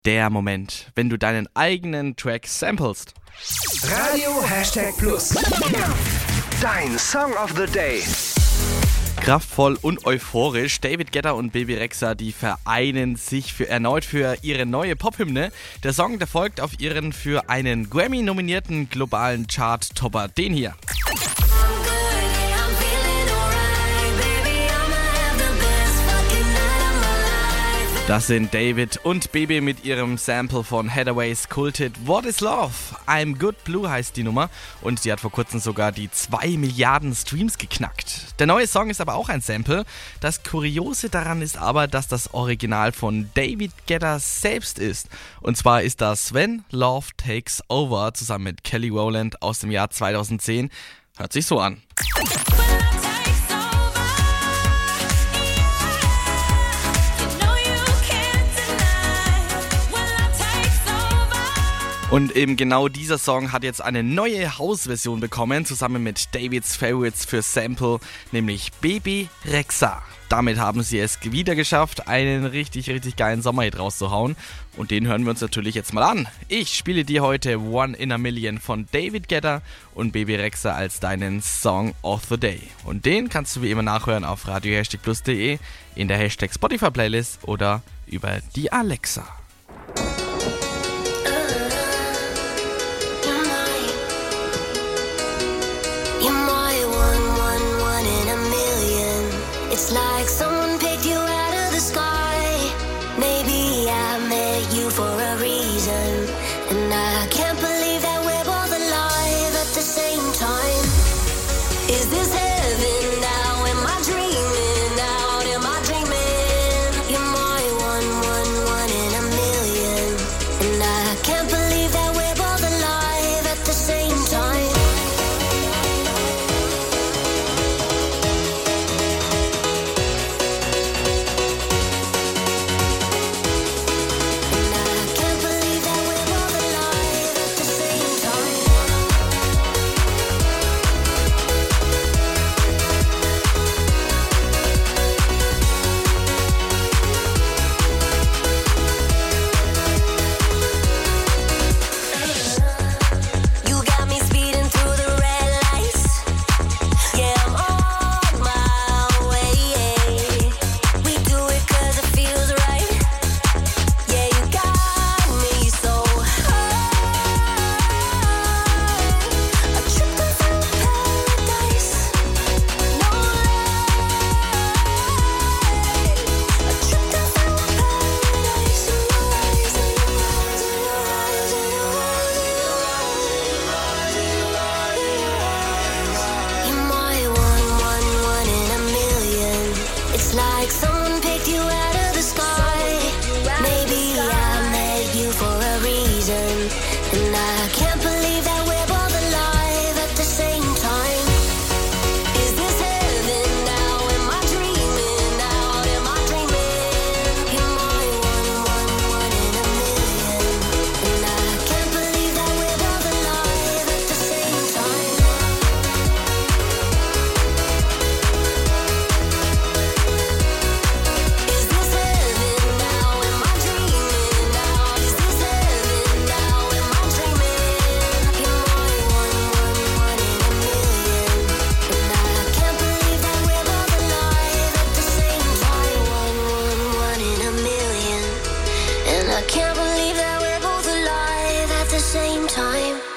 Der Moment, wenn du deinen eigenen Track samplest. Radio #Plus. Dein Song of the Day. Kraftvoll und euphorisch, David Guetta und Bebe Rexha, die vereinen sich erneut für ihre neue Pop-Hymne. Der Song, der folgt auf ihren für einen Grammy nominierten globalen Chart-Topper, den hier. Das sind David und Bebe mit ihrem Sample von Hathaway's kultet What is Love? I'm Good Blue heißt die Nummer und sie hat vor kurzem sogar die 2 Milliarden Streams geknackt. Der neue Song ist aber auch ein Sample. Das Kuriose daran ist aber, dass das Original von David Guetta selbst ist. Und zwar ist das When Love Takes Over zusammen mit Kelly Rowland aus dem Jahr 2010. Hört sich so an. Und eben genau dieser Song hat jetzt eine neue House-Version bekommen, zusammen mit Davids Favorites für Sample, nämlich Bebe Rexha. Damit haben sie es wieder geschafft, einen richtig geilen Sommerhit rauszuhauen. Und den hören wir uns natürlich jetzt mal an. Ich spiele dir heute One in a Million von David Guetta und Bebe Rexha als deinen Song of the Day. Und den kannst du wie immer nachhören auf radio-plus.de, in der Spotify Playlist oder über die Alexa. It's like someone picked you out of the sky. Maybe I met you for a reason, and I can't believe that we're both alive at the same time. Is this heaven now? Am I dreaming out? Am I dreaming? You're my one in a million, and I can't believe that we're both alive at the same time. Like someone picked you out of the sky. Maybe I met you for a reason, and I can't believe that we're both alive at the same time. Is this heaven now? Am I dreaming out? Am I dreaming? You're my one in a million, and I can't believe that we're both alive at the same time. I can't believe that we're both alive at the same time.